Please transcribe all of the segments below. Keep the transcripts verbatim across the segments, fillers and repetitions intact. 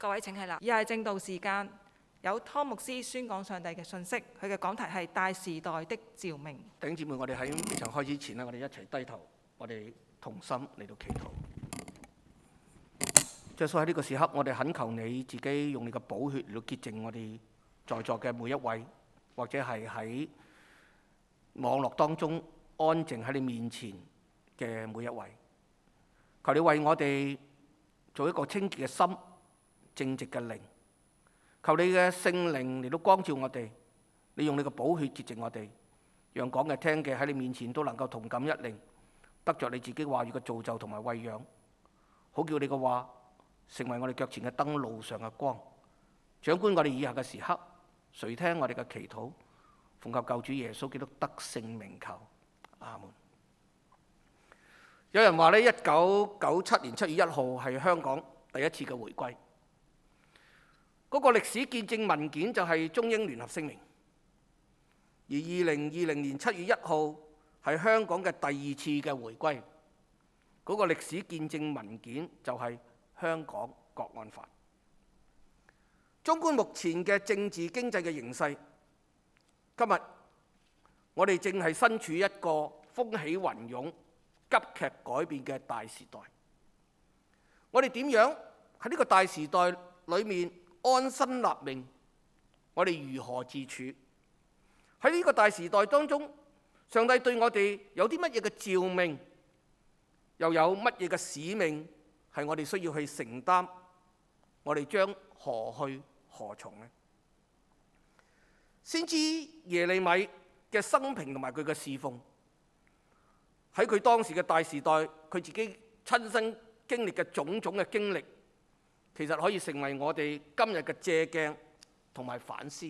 各位請起立，以下係正道時間，有湯牧師宣講上帝嘅信息，佢嘅講題係大時代的召命。 弟兄姊妹，我哋喺呢場開始前呢，我哋一齊低頭，我哋同心嚟到祈禱。耶穌，喺呢個時刻，我哋懇求你自己用你嘅寶血嚟到潔淨我哋在座嘅每一位，或者係喺網絡當中安靜喺你面前嘅每一位。求你為我哋做一個清潔嘅心、正直嘅靈。求你嘅聖靈嚟到光照我哋，你用你嘅寶血潔淨我哋，讓講嘅聽嘅喺你面前都能夠同感一靈，得着你自己話語嘅造就同埋餵養，好叫你嘅話成為我哋腳前嘅燈，路上嘅光。掌管我哋以下嘅時刻，垂聽我哋嘅祈禱，奉靠救主耶穌基督得勝名求，阿門。有人話咧，一九九七年七月一號係香港第一次嘅回歸。嗰個歷史見證文件就係中英聯合聲明，而二零二零年七月一號係香港嘅第二次嘅回歸。嗰個歷史見證文件就係香港國安法。縱觀目前嘅政治經濟嘅形勢，今日我哋正係身處一個風起雲湧、急劇改變嘅大時代。我哋點樣喺呢個大時代裏面安身立命？我哋如何自處？喺呢個大時代當中，上帝對我哋有啲乜嘢嘅召命，又有乜嘢嘅使命係我哋需要去承擔？我哋將何去何從呢？先知耶利米嘅生平同埋佢嘅侍奉，喺佢當時嘅大時代，佢自己親身經歷嘅種種嘅經歷，其實可以成為我哋今日嘅借鏡同埋反思。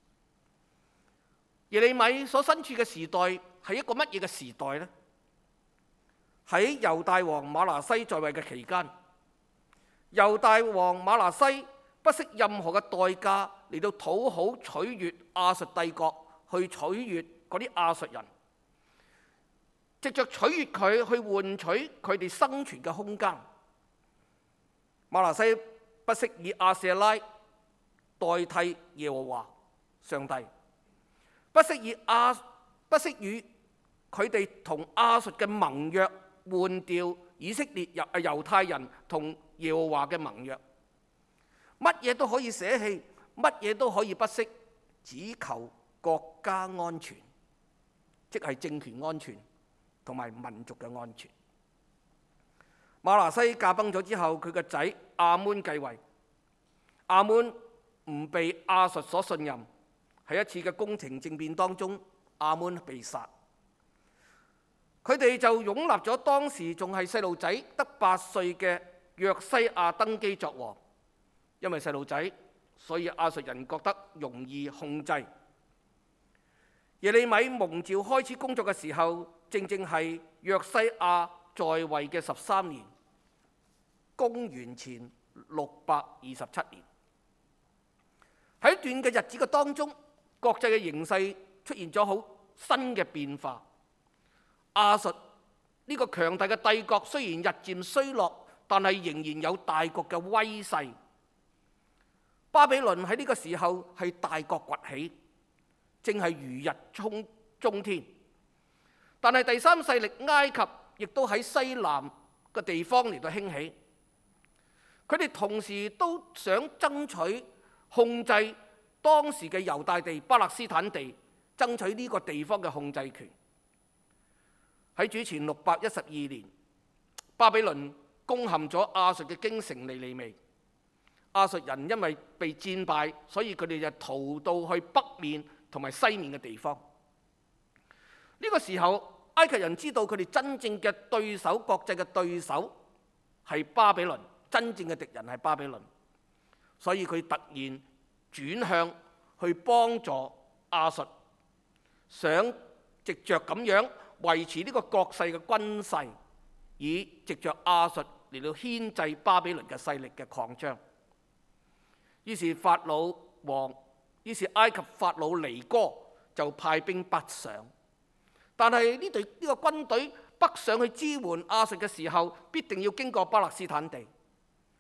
耶利米所身處嘅時代係一個乜嘢嘅時代呢？喺猶大王瑪拿西在位嘅期間，猶大王瑪拿西不惜任何嘅代價嚟到討好取悅亞述帝國，去取悅嗰啲亞述人，藉着取悅佢去換取佢哋生存嘅空間。瑪拿西不惜以亞舍拉代替耶和華上帝，不惜以亞不惜與佢哋同亞述嘅盟約換掉以色列猶猶太人同耶和華嘅盟約，乜嘢都可以捨棄，乜嘢都可以不惜，只求國家安全，即係政權安全同埋民族嘅安全。瑪拿西駕崩咗之後，佢個仔亞捫繼位。亞捫唔被亞述所信任，喺一次嘅宮廷政變當中，亞捫被殺。佢哋就擁立咗當時仲係細路仔得八歲嘅約西亞登基作王。因為細路仔，所以亞述人覺得容易控制。耶利米蒙召開始工作嘅時候，正正係約西亞在位嘅十三年，公元前六百二十七年。喺一段嘅日子嘅當中，國際嘅形勢出現咗好新嘅變化。亞述呢個強大嘅帝國雖然日漸衰落，但係仍然有大國嘅威勢。巴比倫喺呢個時候係大國崛起，正係如日衝中天。但係第三勢力埃及亦都喺西南嘅地方嚟到興起，佢哋同時都想爭取控制當時嘅猶大地、巴勒斯坦地，爭取呢個地方嘅控制權。喺主前六百一十二年，巴比倫攻陷咗亞述嘅京城尼尼微。亞述人因為被戰敗，所以佢哋就逃到去北面同埋西面嘅地方。呢個時候，埃及人知道佢哋真正嘅對手、國際嘅對手係巴比倫，真正嘅敵人係巴比倫，所以佢突然轉向去幫助亞述，想藉着咁樣維持呢個國勢嘅軍勢，以藉着亞述嚟到牽制巴比倫嘅勢力嘅擴張。於是法老王，於是埃及法老尼哥就派兵北上。但係呢隊呢個軍隊北上去支援亞述嘅時候，必定要經過巴勒斯坦地。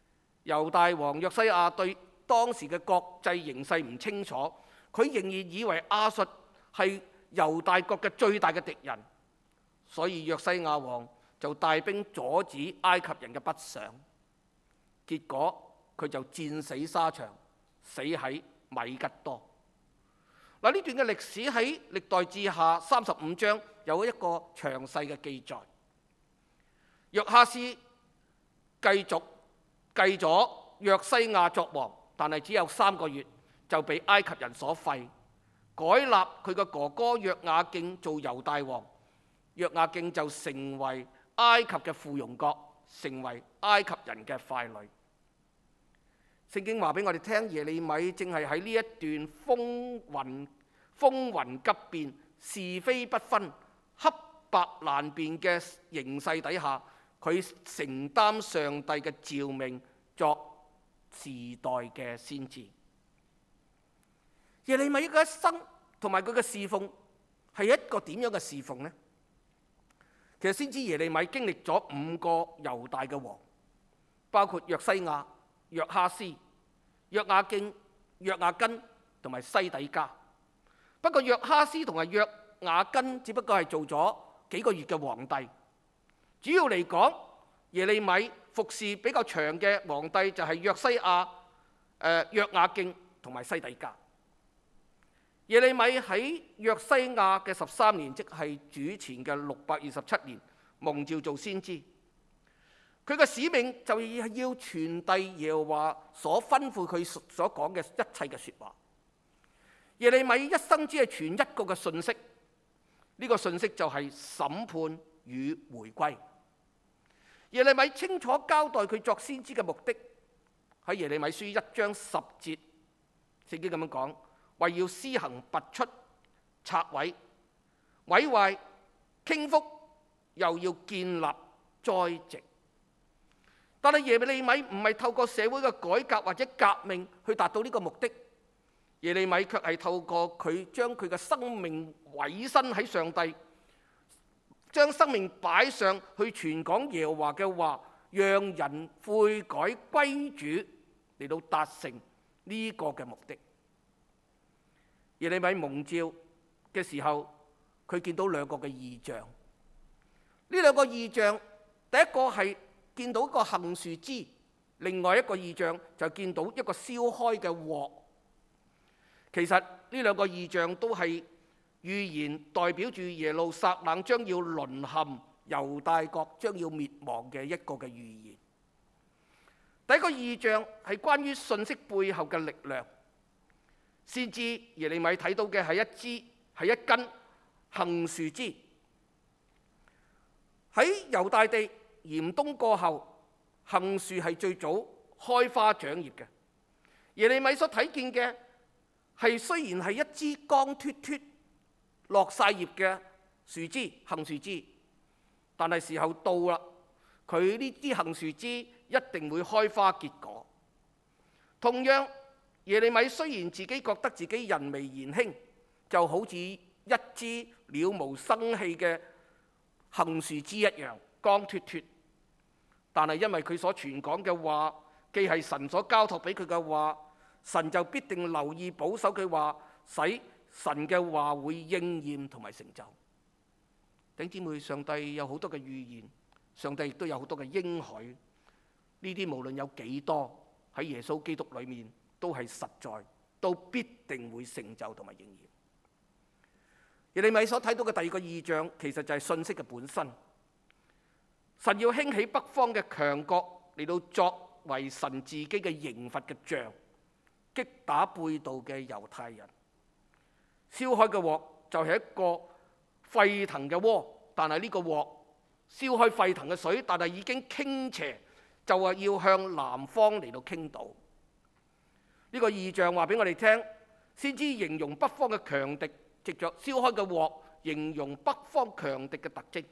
猶大王約西亞對當時嘅國際形勢唔清楚，佢仍然以為亞述係猶大國嘅最大嘅敵人，所以約西亞王就帶兵阻止埃及人嘅北上，結果佢就戰死沙場，死喺米吉多。嗱，呢段嘅歷史喺歷代志下三十五章有一個詳細嘅記載。約哈斯繼續繼咗約西亞作王，但係只有三個月就被埃及人所廢，改立佢嘅哥哥約雅敬做猶大王。約雅敬就成為埃及嘅附庸國，成為埃及人嘅傀儡。聖經話俾我哋聽，耶利米正係喺呢一段風雲風雲急變、是非不分、黑白難辨嘅形勢底下，佢承擔上帝嘅召命，作時代嘅先知。耶利米嘅一生同埋佢嘅侍奉係一個點樣嘅侍奉呢？其實先知耶利米經歷咗五個猶大嘅王，包括約西亞、約哈斯、約雅敬、約雅斤同埋西底家。不過約哈斯同埋約雅斤只不過係做咗幾個月嘅皇帝。主要嚟講，耶利米服侍比較長嘅皇帝就係約西亞、誒約雅敬同埋西底家。耶利米喺約西亞嘅十三年，即係主前嘅六百二十七年，蒙召做先知。佢嘅使命就係要傳遞耶和華所吩咐佢所講嘅一切嘅說話。耶利米一生只係傳一個嘅信息，呢、這個信息就係審判與回歸。耶利米清楚交代佢作先知嘅目的，喺耶利米書一章十節，聖經咁樣講。為要施行拔出、拆毀、毀壞、傾覆，又要建立、栽植。但係耶利米唔係透過社會嘅改革或者革命去達到呢個目的，耶利米卻係透過佢將佢嘅生命委身喺上帝，將生命擺上去傳講耶和華嘅話，讓人悔改歸主，嚟到達成呢個嘅目的。耶利米蒙召嘅時候，佢見到兩個嘅異象。呢兩個異象，第一個係見到一個杏樹枝，另外一個異象就見到一個燒開嘅鑊。其實呢兩個異象都係預言，代表住耶路撒冷將要淪陷、猶大國將要滅亡嘅一個嘅預言。第一個異象係關於信息背後嘅力量。先知耶利米睇到嘅係一支係一根杏樹枝，喺猶大地嚴冬過後，杏樹係最早開花長葉嘅。耶利米所睇見嘅係雖然係一支乾脫脫落晒葉嘅樹枝杏樹枝，但係時候到啦，佢呢支杏樹枝一定會開花結果。同樣，耶利米雖然自己覺得自己人微言輕，就好似一支了無生氣嘅杏樹枝一樣乾脫脫，但係因為佢所傳講嘅話，既係神所交託俾佢嘅話，神就必定留意保守佢話，使神嘅話會應驗同埋成就。弟兄姊妹，上帝有好多嘅預言，上帝亦都有好多嘅應許，呢啲無論有幾多喺耶穌基督裏面，都係實在，都必定會成就同埋應驗。耶利米所睇到嘅第二個異象，其實就係信息嘅本身。神要興起北方嘅強國嚟到作為神自己嘅刑罰嘅杖，擊打背道嘅猶太人。燒開嘅鑊就係一個沸騰嘅鍋，但係呢個鑊燒開沸騰嘅水，但係已經傾斜，就話要向南方嚟到傾倒。呢個異象話俾我哋聽，先知形容北方嘅強敵，藉着燒開嘅鑊形容北方強敵嘅特徵。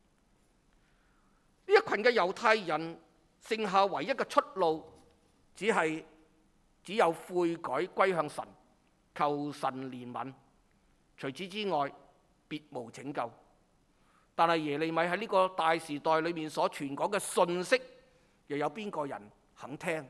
呢一群嘅猶太人剩下唯一嘅出路，只係只有悔改歸向神，求神憐憫。除此之外，別無拯救。但係耶利米喺呢個大時代裏面所傳講嘅信息，又有邊個人肯聽？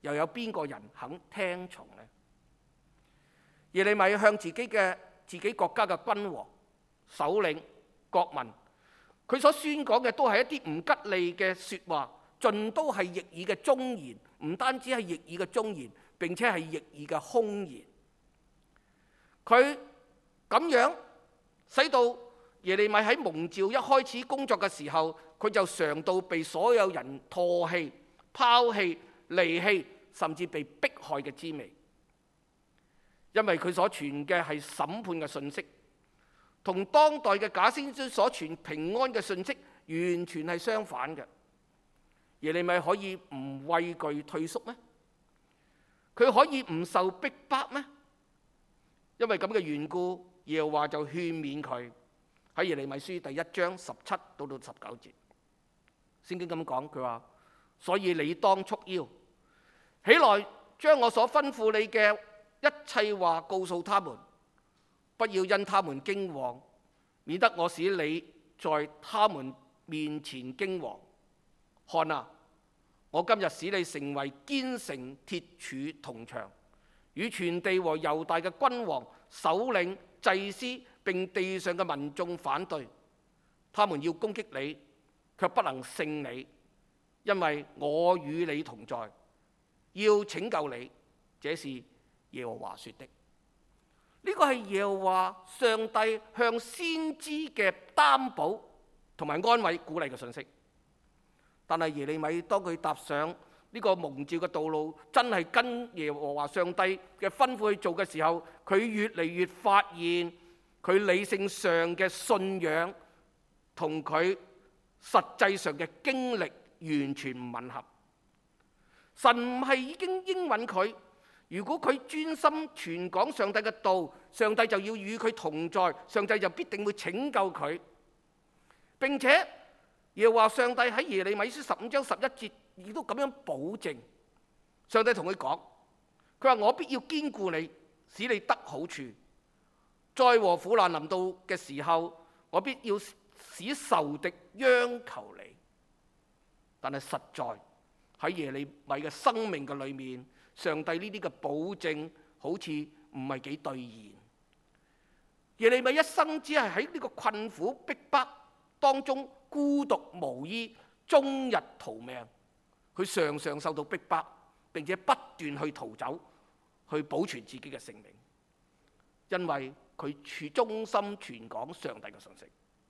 又有邊個人肯聽從呢？耶利米向自己嘅自己國家嘅君王、首領、國民，佢所宣講嘅都係一啲唔吉利嘅説話，盡都係逆耳嘅忠言，唔單止係逆耳嘅忠言，並且係逆耳嘅兇言。佢咁樣使到耶利米喺蒙召一開始工作嘅時候，佢就嘗到被所有人唾棄、拋棄、離棄，甚至被迫害嘅滋味。因為佢所傳嘅係審判嘅信息，同當代嘅假先知所傳平安嘅信息完全係相反嘅。耶利米可以唔畏懼退縮咩？佢可以唔受逼迫咩？因為咁嘅緣故，耶和華就勸勉佢喺耶利米書第一章十七到到十九節，聖經咁講，佢話：所以你當束腰起來，將我所吩咐你嘅一切話告訴他們，不要因他們驚惶，免得我使你在他們面前驚惶。看啊，我今日使你成為堅城鐵柱銅牆，與全地和猶大嘅君王、首領、祭司並地上嘅民眾反對，他們要攻擊你，卻不能勝你，因為我與你同在，要拯救你。這是耶和華說的。呢個係耶和華上帝向先知嘅擔保同埋安慰、鼓勵嘅信息。但係耶利米當佢踏上呢個蒙召嘅道路，真係跟耶和華上帝嘅吩咐去做嘅時候，佢越嚟越發現佢理性上嘅信仰同佢實際上嘅經歷完全唔吻合。神唔係已經應允佢，如果佢專心傳講上帝嘅道，上帝就要與佢同在，上帝就必定會拯救佢。並且耶和華上帝喺耶利米書十五章十一節亦都咁樣保證，上帝同佢講，佢話：我必要堅固你，使你得好處。災禍苦難臨到嘅時候，我必要使仇敵央求你。但係實在喺耶利米嘅生命嘅裏面，上帝呢啲嘅保證好似唔係幾兌現。耶利米一生只係喺呢個困苦逼迫當中孤獨無依，終日逃命。佢常常受到逼迫，並且不斷去逃走，去保存自己嘅性命，因為佢處忠心傳講上帝嘅信息。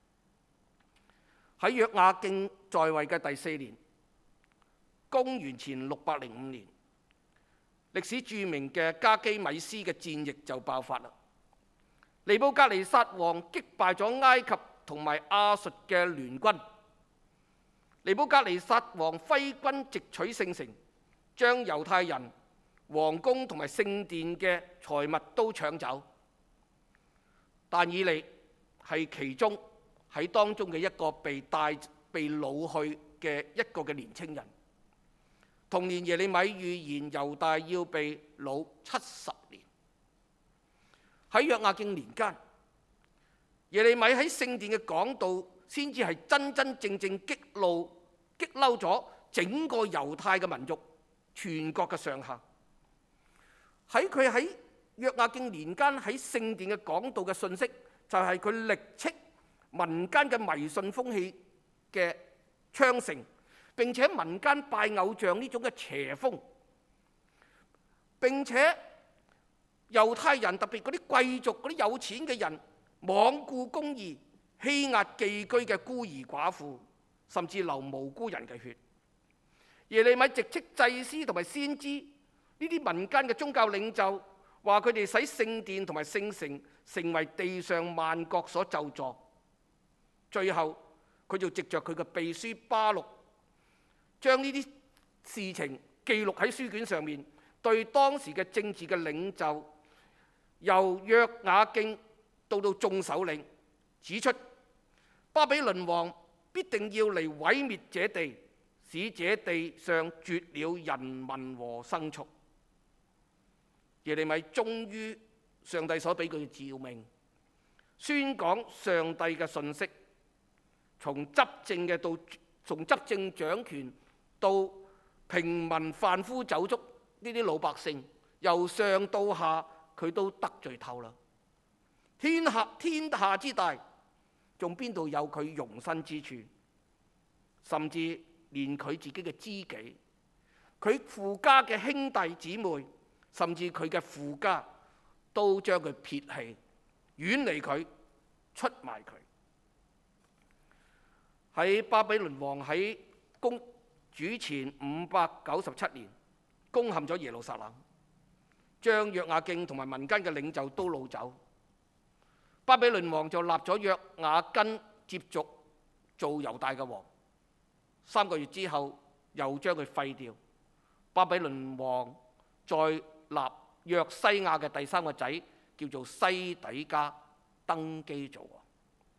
喺約雅敬在位嘅第四年，公元前六百零五年，歷史著名嘅加基米斯嘅戰役就爆發啦。尼布甲尼撒王擊敗咗埃及同埋亞述嘅聯軍，尼布甲尼撒王揮軍直取聖城，將猶太人、王宮同埋聖殿嘅財物都搶走。但以理係其中喺當中嘅一個被帶被擄去嘅一個嘅年青人。同年耶利米預言猶大要被擄七十年。喺約雅敬年間，耶利米喺聖殿嘅講道先至係真真正正激怒激嬲咗整個猶太嘅民族，全國嘅上下。喺佢喺約雅敬年間喺聖殿嘅講道嘅信息，就係佢力斥民間嘅迷信風氣嘅昌盛，並且民間拜偶像呢種嘅邪風，並且猶太人特別嗰啲貴族嗰啲有錢嘅人罔顧公義，欺壓寄居嘅孤兒寡婦，甚至流無辜人嘅血。耶利米直斥祭司同埋先知呢啲民間嘅宗教領袖，話佢哋使聖殿同埋聖城成為地上萬國所咒詛。最後佢就藉着佢嘅秘書巴錄，將呢啲事情記錄喺書卷上面，對當時嘅政治嘅領袖，由約雅敬到到眾首領，指出巴比倫王必定要嚟毀滅這地，使這地上絕了人民和牲畜。耶利米終於上帝所俾佢嘅召命，宣講上帝嘅信息，從執政嘅到從執政掌權到平民販夫走卒， 呢啲老百姓，由上到下佢都得罪透啦。天下天下之大，仲邊度有佢容身之處？甚至連佢自己嘅知己，佢父家嘅兄弟姊妹，甚至佢嘅父家，都將佢撇棄，遠離佢，出賣佢。喺巴比倫王喺公主前五百九十七年攻陷咗耶路撒冷，將約雅敬同埋民間嘅領袖都擄走。巴比倫王就立咗約雅斤接續做猶大嘅王。三個月之後又將佢廢掉。巴比倫王再立約西亞嘅第三個仔叫做西底家登基做王。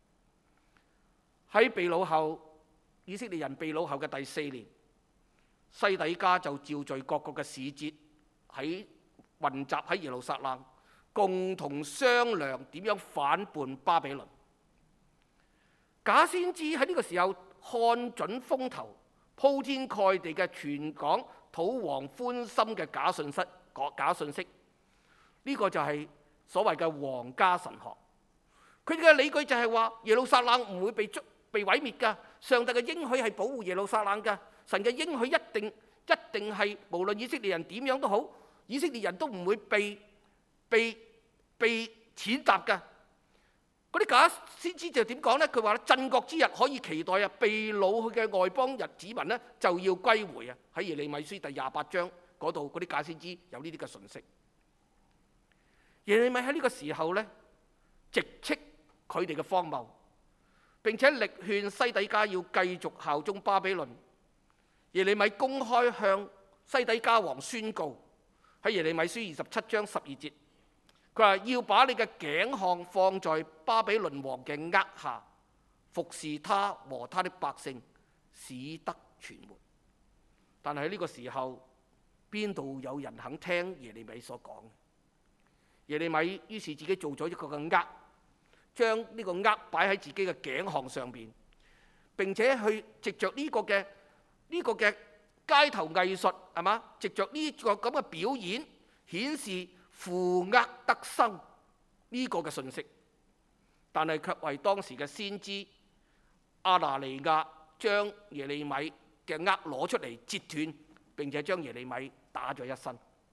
喺被擄後，以色列人被擄後嘅第四年，西底家就召集各國嘅使節喺雲集喺耶路撒冷，共同商量點樣反叛巴比倫。假先知喺呢個時候看準風頭，鋪天蓋地嘅傳講討王歡心嘅假信息，假信息呢、這個就係所謂嘅皇家神學。佢哋嘅理據就係話耶路撒冷唔會被捉被毀滅㗎，上帝嘅應許係保護耶路撒冷㗎，神嘅應許一定一定係無論以色列人點樣都好，以色列人都唔會被被被踐踏㗎。嗰啲假先知就點講呢？佢話咧，震國之日可以期待啊，被擄去嘅外邦人子民呢就要歸回啊。喺耶利米書第廿八章嗰度，嗰啲假先知有呢啲嘅訊息。耶利米喺呢個時候呢，直斥佢哋嘅荒謬，並且力勸西底家要繼續效忠巴比倫。耶利米公開向西底家王宣告，喺耶利米書二十七章十二節，佢話要把你嘅頸項放在巴比倫王嘅軛下，服侍他和他的百姓，使得存活。但係喺呢個時候，邊度有人肯聽耶利米所講？耶利米於是自己做咗一個嘅軛，將呢個軛擺喺自己嘅頸項上邊，並且去藉着呢個嘅呢、這個嘅街頭藝術係嘛，藉着呢個咁嘅表演，顯示負軛得生呢個嘅信息。但係卻為當時嘅先知亞拿尼亞將耶利米嘅軛攞出嚟截斷，並且將耶利米打咗一身。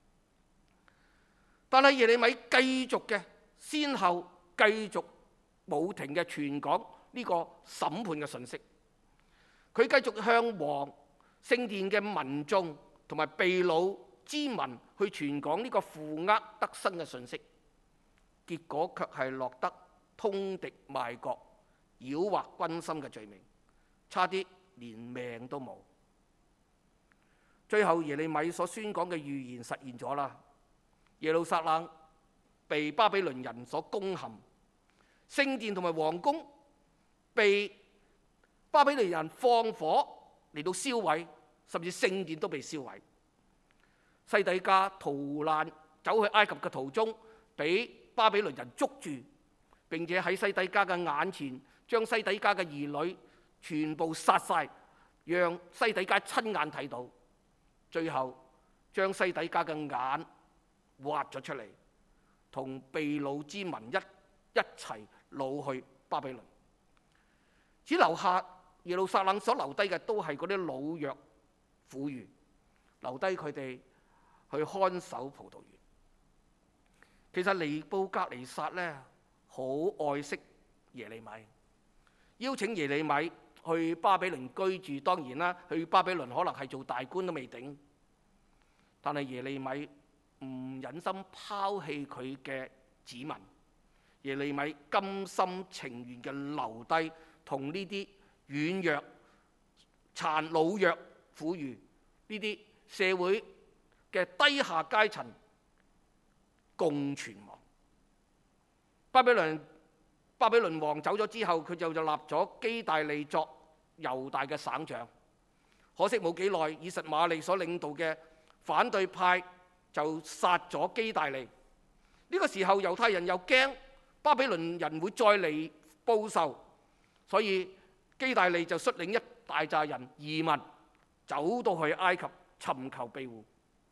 但係耶利米繼續嘅先後繼續冇停嘅傳講呢個審判嘅信息。佢繼續向王、聖殿嘅民眾同埋被擄之民去傳講呢個負軛得生嘅信息，結果卻係落得通敵賣國、擾惑軍心嘅罪名，差啲連命都冇。最後耶利米所宣講嘅預言實現咗啦。耶路撒冷被巴比倫人所攻陷，聖殿同埋王宮被巴比倫人放火嚟到燒毀，甚至聖殿都被燒毀。西底家逃難走去埃及嘅途中，俾巴比倫人捉住，並且喺西底家嘅眼前將西底家嘅兒女全部殺晒，讓西底家親眼睇到。最後將西底家嘅眼挖咗出嚟，同被擄之民一一齊擄去巴比倫。只留下耶路撒冷所留低嘅都係嗰啲老弱婦孺，留低佢哋去看守葡萄園。其實尼布甲尼撒呢，好愛惜耶利米，邀請耶利米去巴比倫居住。當然啦，去巴比倫可能係做大官都未定，但係耶利米唔忍心拋棄佢嘅子民，耶利米甘心情願嘅留低，同呢啲軟弱、殘老弱婦孺呢啲社會嘅低下階層共存亡。巴比倫巴比倫王走咗之後，佢就就立咗基大利作猶大嘅省長。可惜冇幾耐，以實瑪利所領導嘅反對派就殺咗基大利。呢、這個時候猶太人又驚巴比倫人會再嚟報仇，所以基大利就率領一大紮人移民，走到去埃及尋求庇護。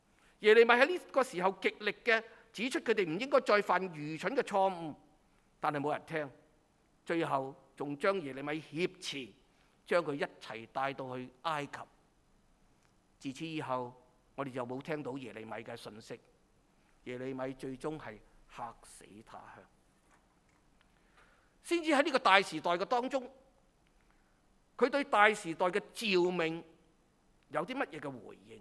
耶利米喺呢個時候極力嘅指出佢哋唔應該再犯愚蠢嘅錯誤，但係冇人聽，最後仲將耶利米挾持，將佢一齊帶到去埃及。自此以後，我哋就冇聽到耶利米嘅訊息。耶利米最終係客死他鄉。先知喺呢個大時代嘅當中，佢對大時代嘅召命有啲乜嘢嘅回應？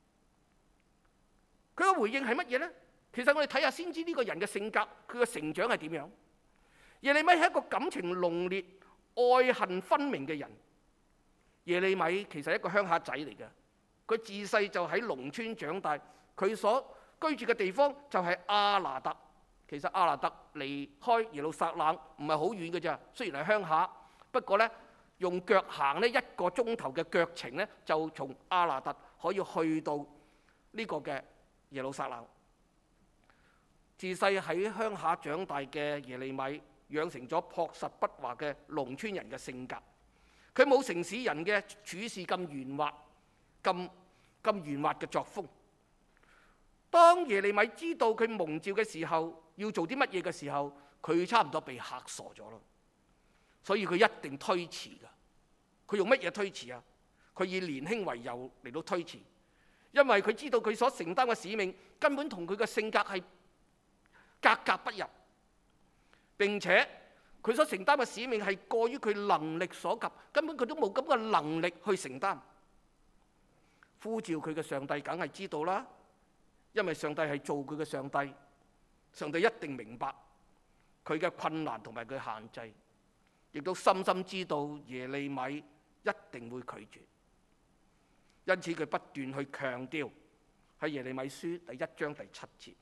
佢嘅回應係乜嘢呢？其實我哋睇下先知呢個人嘅性格，佢嘅成長係點樣？耶利米係一個感情濃烈、愛恨分明嘅人。耶利米其實係一個鄉下仔嚟嘅，佢自細就喺農村長大，佢所居住嘅地方就係亞拿特。其實亞拿特離開耶路撒冷唔係好遠嘅咋，雖然係鄉下，不過呢，用腳行呢一個鐘頭嘅腳程呢，就從亞拿特可以去到呢個嘅耶路撒冷。自細喺鄉下長大嘅耶利米，養成咗樸實不華嘅農村人嘅性格。佢冇城市人嘅處事咁圓滑、咁咁圓滑嘅作風。當耶利米知道佢蒙召嘅時候，要做啲乜嘢嘅時候，佢差唔多被嚇傻咗咯。所以佢一定推辭㗎。佢用乜嘢推辭啊？佢以年輕為由嚟到推辭，因為佢知道佢所承擔嘅使命根本同佢嘅性格係格格不入，並且佢所承擔嘅使命係過於佢能力所及，根本佢都冇咁嘅能力去承擔。呼召佢嘅上帝梗係知道啦，因為上帝係做佢嘅上帝，上帝一定明白佢嘅困難同埋佢限制，亦都深深知道耶利米一定會拒絕，因此佢不斷去強調喺耶利米書第一章第七節，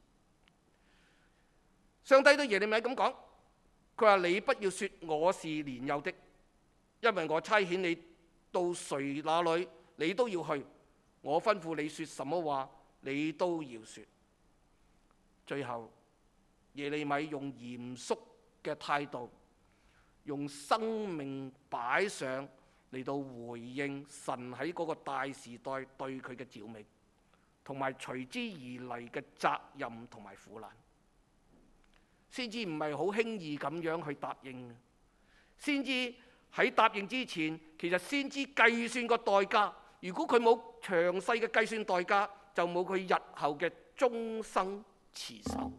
上帝對耶利米咁講，佢話：你不要說我是年幼的，因為我差遣你到誰那裏，你都要去。我吩咐你說什麼話，你都要說。最後，耶利米用嚴肅嘅態度，用生命擺上嚟到回應神喺嗰個大時代對佢嘅召命，同埋隨之而嚟嘅責任同埋苦難。先知唔係好輕易咁樣去答應，先知喺答應之前，其實先知計算個代價。如果佢冇詳細嘅計算代價，就冇佢日後嘅終生持守。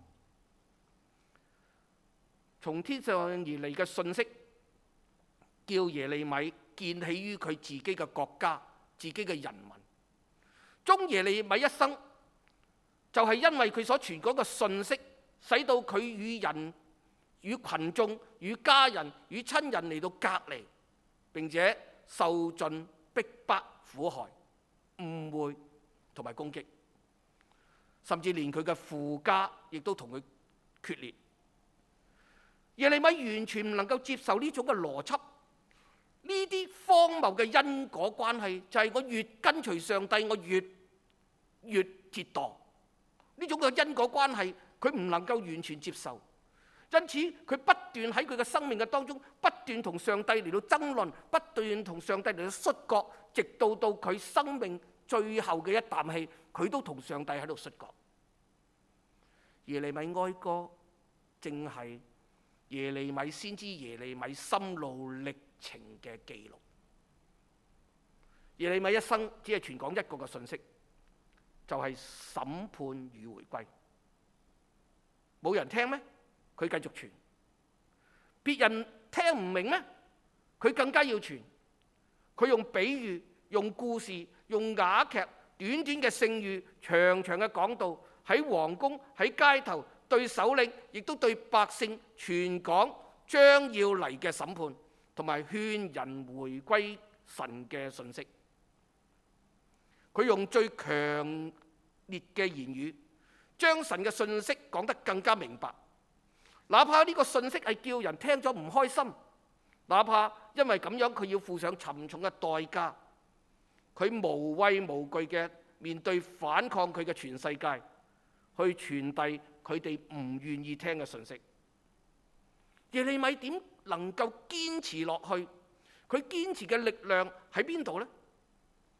從天上而嚟嘅信息，叫耶利米建起於佢自己嘅國家、自己嘅人民。終耶利米一生，就係因為佢所傳講嘅信息，使到佢與人、與群眾、與家人、與親人嚟到隔離，並且受盡逼迫、苦害、誤會同埋攻擊，甚至連佢嘅父家亦都同佢決裂。耶利米完全唔能夠接受呢種嘅邏輯，呢啲荒謬嘅因果關係，就係我越跟隨上帝，我越越折墮。呢種嘅因果關係，佢唔能夠完全接受，因此佢不斷喺佢嘅生命嘅當中，不斷同上帝嚟到爭論，不斷同上帝嚟到摔角，直到到佢生命最後嘅一啖氣，佢都同上帝喺度摔角。耶利米哀歌正係耶利米先知耶利米心路歷程嘅記錄。耶利米一生只係傳講一個嘅信息，就係審判與回歸。冇人聽咩？佢繼續傳。別人聽唔明咩？佢更加要傳。佢用比喻、用故事、用啞劇、短短嘅聖諭、長長嘅講道，喺皇宮、喺街頭，對首領，亦都對百姓傳講將要嚟嘅審判，同埋勸人回歸神嘅信息。佢用最強烈嘅言語，將神嘅信息講得更加明白。哪怕呢個信息係叫人聽咗唔開心，哪怕因為咁樣佢要付上沉重嘅代價，佢無畏無懼嘅面對反抗佢嘅全世界，去傳遞佢哋唔願意聽嘅信息。耶利米點能夠堅持落去？佢堅持嘅力量喺邊度呢？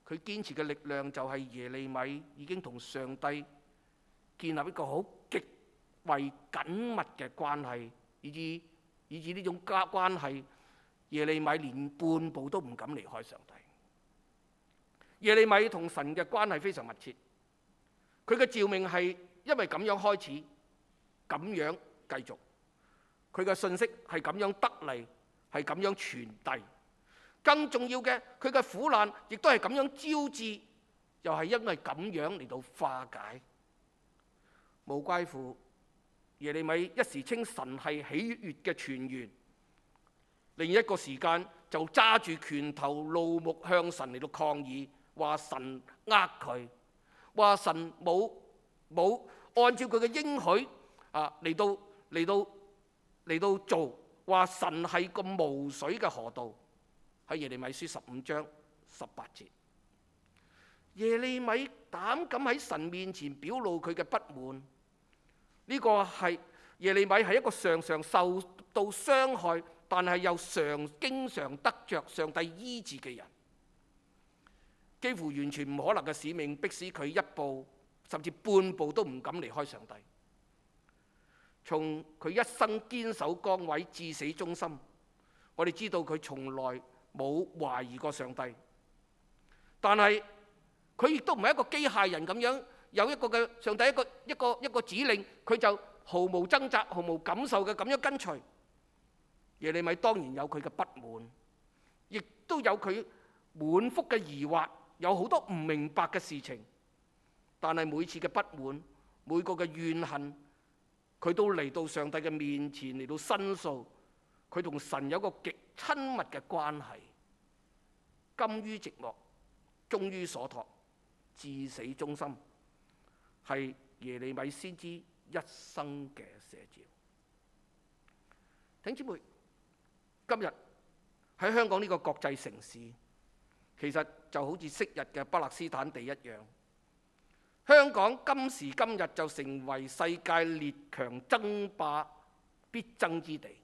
佢堅持嘅力量就係耶利米已經同上帝建立一個好極為緊密嘅關係，以至以至呢種關關係，耶利米連半步都唔敢離開上帝。耶利米同神嘅關係非常密切，佢嘅召命係因為咁樣開始，咁樣繼續，佢嘅信息係咁樣得嚟，係咁樣傳遞。更重要嘅，佢嘅苦難亦都係咁樣招致，又係因為咁樣嚟到化解。無怪乎耶利米一時稱神係喜悅嘅泉源，另一個時間就揸住拳頭怒目向神嚟到抗議，話神呃佢，話神冇冇按照佢嘅應許啊嚟到嚟到嚟到做，話神係個無水嘅河道。喺耶利米書十五章十八節，耶利米膽敢喺神面前表露佢嘅不滿。呢個係耶利米係一個常常受到傷害，但係又常經常得着上帝醫治嘅人。幾乎完全唔可能嘅使命，迫使佢一步甚至半步都唔敢離開上帝。從佢一生堅守崗位至死忠心，我哋知道佢從來冇懷疑過上帝。但係佢亦都唔係一個機械人咁樣，有一個嘅上帝一個一個一個指令，佢就毫無掙扎、毫無感受嘅咁樣跟隨。耶利米當然有佢嘅不滿，亦都有佢滿腹嘅疑惑，有好多唔明白嘅事情。但係每次嘅不滿，每個嘅怨恨，佢都嚟到上帝嘅面前嚟到申訴。佢同神有個極親密嘅關係，甘於寂寞，忠於所託，至死忠心，係耶利米先知一生嘅寫照。弟兄姊妹，今日喺香港呢個國際城市，其實就好似昔日嘅巴勒斯坦地一樣，香港今時今日就成為世界列強爭霸必爭之地。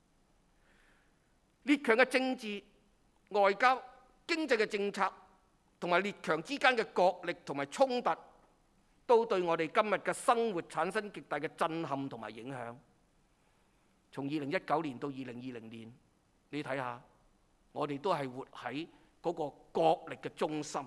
列強嘅政治、外交、經濟嘅政策同埋列強之間嘅角力同埋衝突，都對我哋今日嘅生活產生極大嘅震撼同埋影響。從二零一九年到二零二零年，你睇下，我哋都係活喺嗰個角力嘅中心。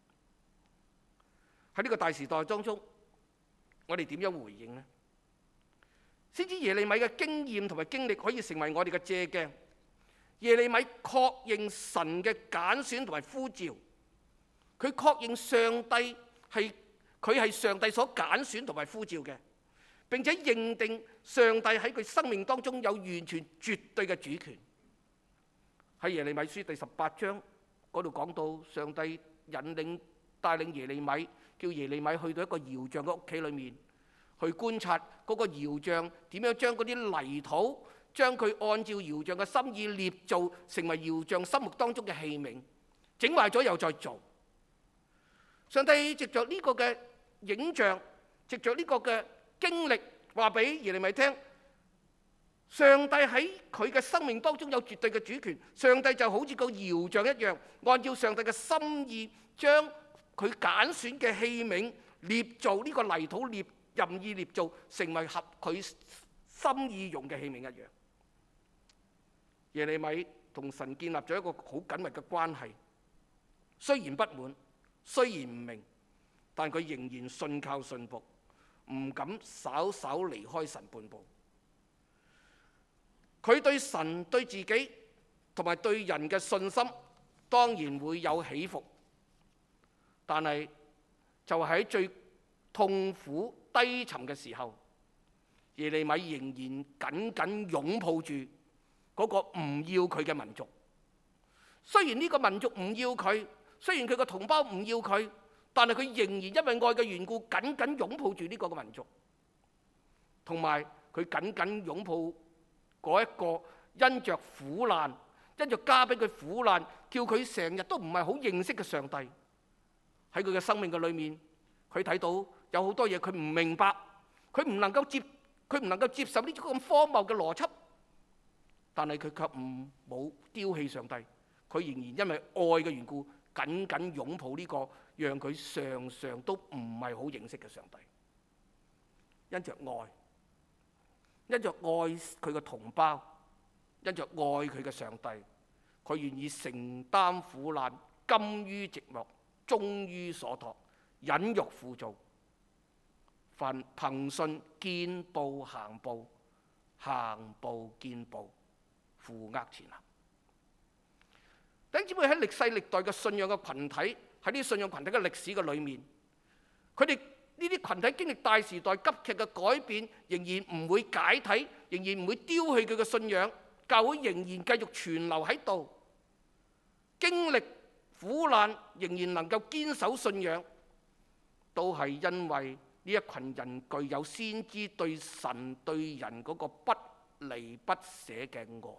喺呢個大時代當中，我哋點樣回應呢？先知耶利米嘅經驗同埋經歷可以成為我哋嘅借鏡。耶利米確認神嘅揀選同埋呼召，佢確認上帝係佢係上帝所揀選同埋呼召嘅，並且認定上帝喺佢生命當中有完全絕對嘅主權。喺耶利米書第十八章嗰度講到，上帝引領帶領耶利米，叫耶利米去到一個窯匠嘅屋企裏面，去觀察嗰個窯匠點樣將嗰啲泥土，將佢按照窯匠嘅心意捏造成為窯匠心目當中嘅器皿，整壞咗又再做。上帝藉着呢個嘅影像，藉着呢個嘅經歷，話俾耶利米聽，上帝喺佢嘅生命當中有絕對嘅主權。上帝就好似個窯匠一樣，按照上帝嘅心意，將佢揀選嘅器皿捏造，呢個泥土捏任意捏造，成為合佢心意用嘅器皿一樣。耶利米同神建立咗一個好緊密嘅關係，雖然不滿，雖然唔明，但佢仍然信靠信服，唔敢稍稍離開神半步。佢對神、對自己同埋對人嘅信心當然會有起伏，但係就喺最痛苦低沉嘅時候，耶利米仍然緊緊擁抱住嗰個唔要佢嘅民族。雖然呢個民族唔要佢，雖然佢個同胞唔要佢，但係佢仍然因為愛嘅緣故，緊緊擁抱住呢個嘅民族，同埋佢緊緊擁抱嗰一個因着苦難，因着加俾佢苦難，叫佢成日都唔係好認識嘅上帝。喺佢嘅生命嘅裏面，佢睇到有好多嘢佢唔明白，佢唔能夠接，佢唔能夠接受呢種咁荒謬嘅邏輯。但係佢卻唔冇丟棄上帝，佢仍然因為愛嘅緣故， 緊緊擁抱呢個讓佢常常都唔係好認識嘅上帝。因着愛，因着愛佢嘅同胞，因着愛佢嘅上帝，佢願意承擔苦難，甘於寂寞，忠於所託，忍辱負重，凡憑信見步行步，行步見步，負軛前行。弟兄姊妹，喺歷世歷代嘅信仰嘅群體，喺呢啲信仰群體嘅歷史嘅裏面，佢哋呢啲群體經歷大時代急劇嘅改變，仍然唔會解體，仍然唔會丟棄佢嘅信仰，教會仍然繼續存留喺度，經歷苦難仍然能夠堅守信仰，都係因為呢一群人具有先知對神對人嗰個不離不捨嘅愛。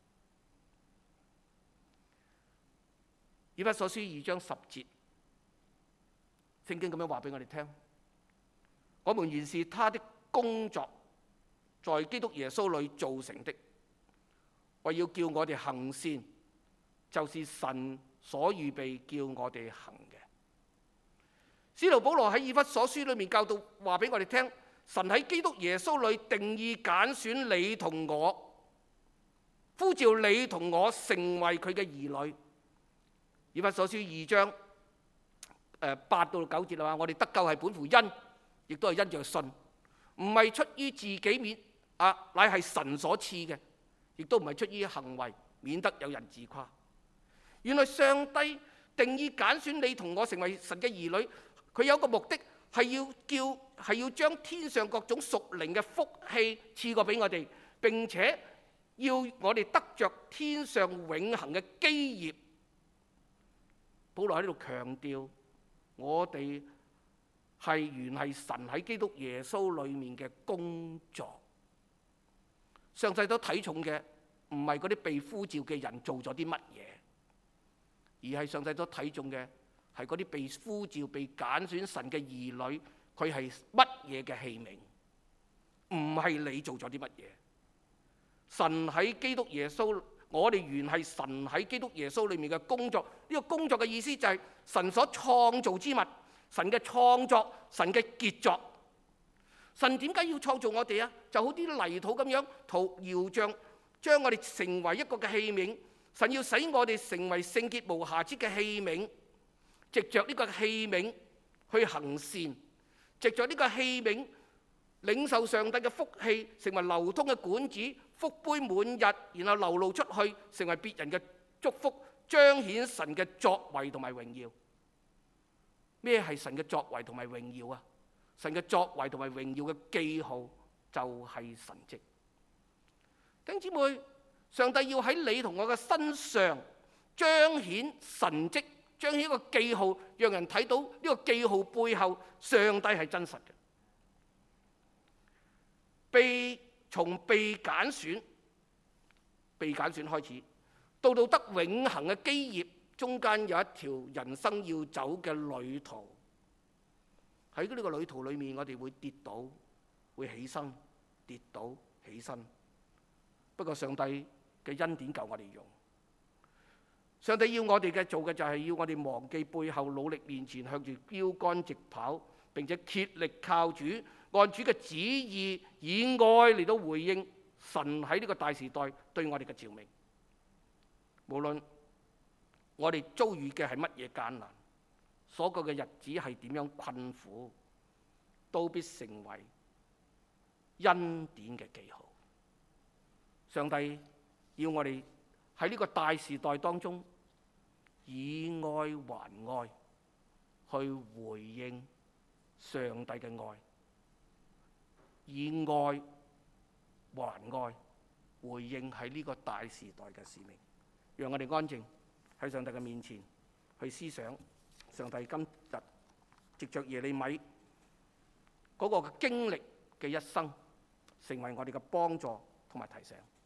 以弗所書二章十節，聖經咁樣話俾我哋聽：我們原是他的工作，在基督耶穌裏造成的，為要叫我哋行善，就是神所預備叫我哋行嘅。使徒保羅喺以弗所書裏面教導話俾我哋聽，神喺基督耶穌裏定意揀選你同我，呼召你同我成為佢嘅兒女。以弗所書二章誒八到九節啦，我哋得救係本乎恩，亦都係因着信，唔係出於自己面啊，乃係神所賜嘅，亦都唔係出於行為，免得有人自誇。原來上帝定意揀選你同我成為神嘅兒女，佢有個目的係要叫係要將天上各種屬靈嘅福氣賜過俾我哋，並且要我哋得着天上永恆嘅基業。保羅喺呢度強調，我哋係原係神喺基督耶穌裏面嘅工作。上帝都睇重嘅唔係嗰啲被呼召嘅人做咗啲乜嘢，而係上帝都睇重嘅係嗰啲被呼召、被揀選神嘅兒女，佢係乜嘢嘅器皿，唔係你做咗啲乜嘢。神喺基督耶穌。我哋原係神喺基督耶穌裏面嘅工作，呢個工作嘅意思就係神所創造之物，神嘅創作，神嘅傑作。神點解要創造我哋啊？就好啲泥土咁樣，陶窯匠將我哋成為一個嘅器皿。神要使我哋成為聖潔無瑕疵嘅器皿，藉着呢個器皿去行善，藉着呢個器皿領受上帝嘅福氣，成為流通嘅管子，福杯滿溢，然後流露出去，成為別人嘅祝福，彰顯神嘅作為同埋榮耀。咩係神嘅作為同埋榮耀啊？神嘅作為同埋榮耀嘅記號就係神蹟。弟兄姊妹，上帝要喺你同我嘅身上彰顯神蹟，彰顯一個記號，讓人睇到呢個記號背後上帝係真實嘅。被從被揀選、被揀選開始，到到得永恆嘅基業，中間有一條人生要走嘅旅途。喺呢個旅途裏面，我哋會跌倒，會起身，跌倒起身。不過上帝嘅恩典夠我哋用。上帝要我哋嘅做嘅就係要我哋忘記背後，努力面前，向住標竿直跑，並且竭力靠主，按主嘅旨意，以愛嚟到回應神喺呢個大時代對我哋嘅召命。無論我哋遭遇嘅係乜嘢艱難，所過嘅日子係點樣困苦，都必成為恩典嘅記號。上帝要我哋喺呢個大時代當中，以愛還愛，去回應上帝嘅愛。以愛還愛，回應喺呢個大時代嘅使命。讓我哋安靜喺上帝嘅面前去思想上帝今日藉着耶利米嗰個經歷嘅一生，成為我哋嘅幫助同埋提醒。